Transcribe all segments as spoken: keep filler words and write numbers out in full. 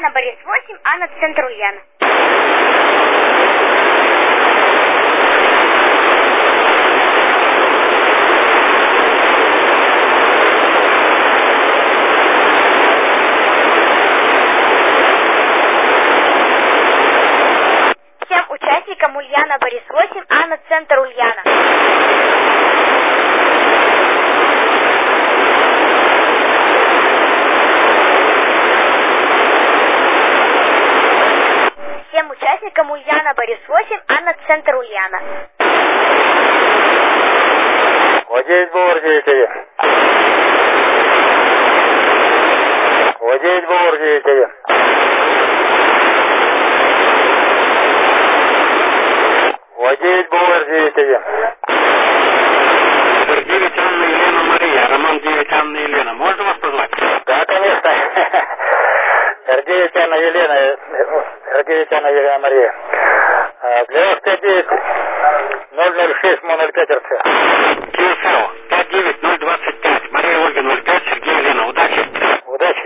Ульяна, Борис восемь, Анна, центр Ульяна. Всем участникам Ульяна, Борис восемь, Анна, центр Ульяна. Всем участникам Ульяна, Борис восемь, Анна, центр Ульяна. Владеет Бор девять один. Владеет Бор девять один. Владеет Бор девять один. девять Анна Елена Мария. Роман девять Анна Елена. Можно вас позвать? Да, конечно. эр девять Анна Елена. эр девять Анна Елена Мария. Для вас пять девять ноль ноль шесть ноль пять эр цэ. КСЛ пять девять ноль двадцать пять. Мария Ольга ноль пять. Сергей Елена. Удачи. Удачи.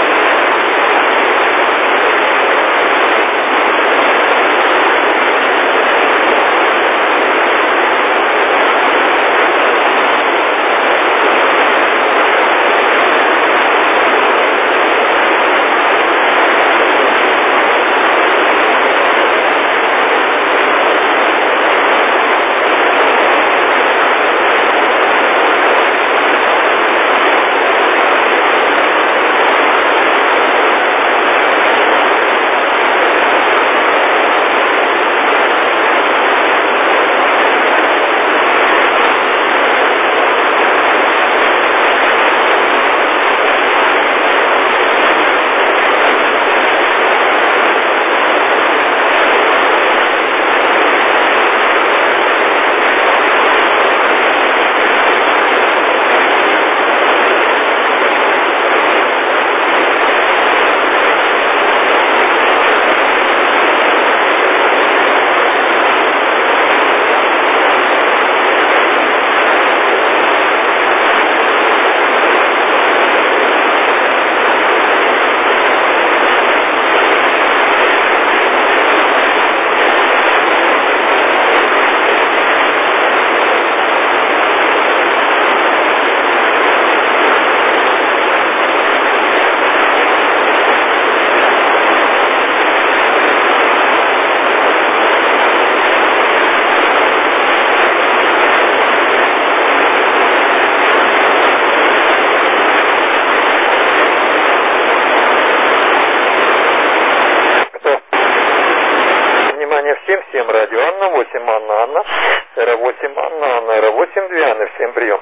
Всем, всем радио Анна, восемь Анна, Анна, эр восемь Анна, Анна, эр восемь две Анны, всем прием.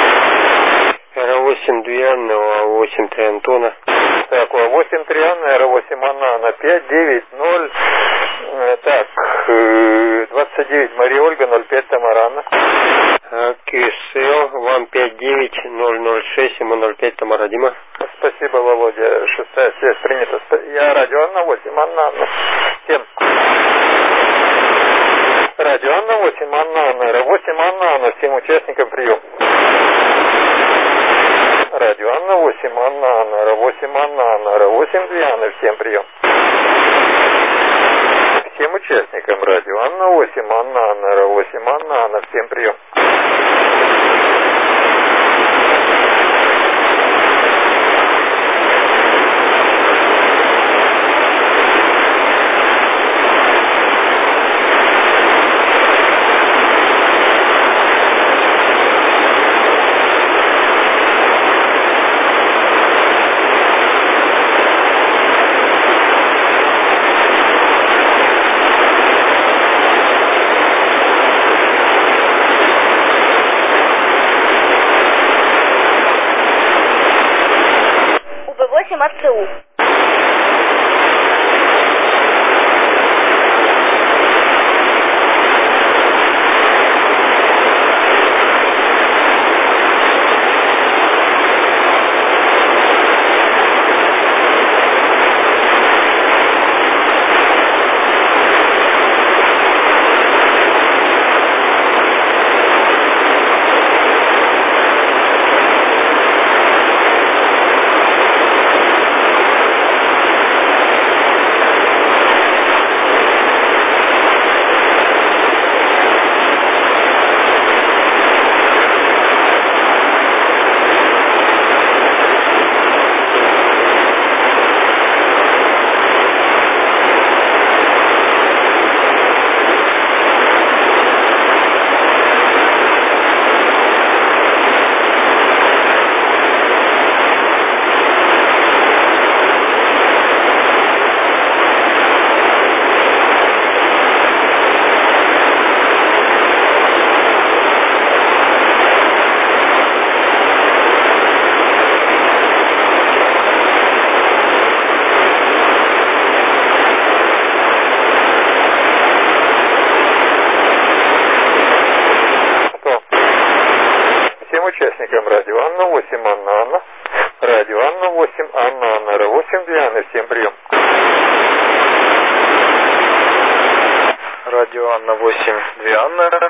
эр восемь две Анны, восемь три Антона. Так, восемь три Анна, эр восемь Анна, Анна, пять девять ноль, так, двадцать девять Мария Ольга, ноль пять Тамара Анна. КСЛ, вам пять девять ноль ноль шесть, ему ноль пять Тамара Дима. Спасибо, Володя, шестая связь принята. Я радио Анна, восемь Анна, Анна, всем. Радио Анна, восемь Анна, Анна, эр восемь Анна, Анна, всем участникам прием. Радио Анна, восемь Анна, Анна, эр восемь Анна, Анна, эр восемь две Анны, всем прием. Всем участникам радио Анна, восемь Анна, Анна, эр восемь Анна, Анна, всем прием. АЦУ. всем участникам радио Анна восемь, Анна, Анна. Радио Анна восемь, Анна, Анна, Р восемь, две Анны, всем прием. Радио Анна восемь, две Анны.